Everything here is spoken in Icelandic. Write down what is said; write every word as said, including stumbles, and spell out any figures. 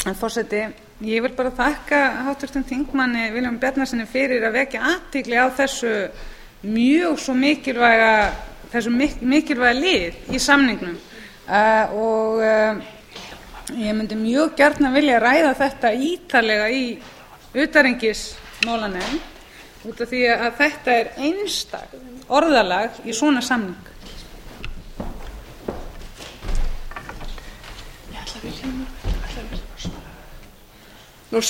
Forseti, ég vil bara þakka háttvirtum þingmanni Vilhjálmi Bjarnasyni fyrir að vekja athygli á þessu mjög svo mikilvæga þessum mikilvæga lið í samningnum uh, og uh, ég myndi mjög gjarnan vilja ræða þetta ítarlega í utanríkismálanefnd út af því að þetta er einstakt orðalag í svona samning